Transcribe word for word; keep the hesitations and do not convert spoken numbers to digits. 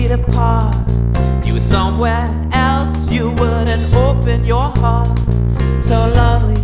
feet apart. You were somewhere else, you wouldn't open your heart. So lonely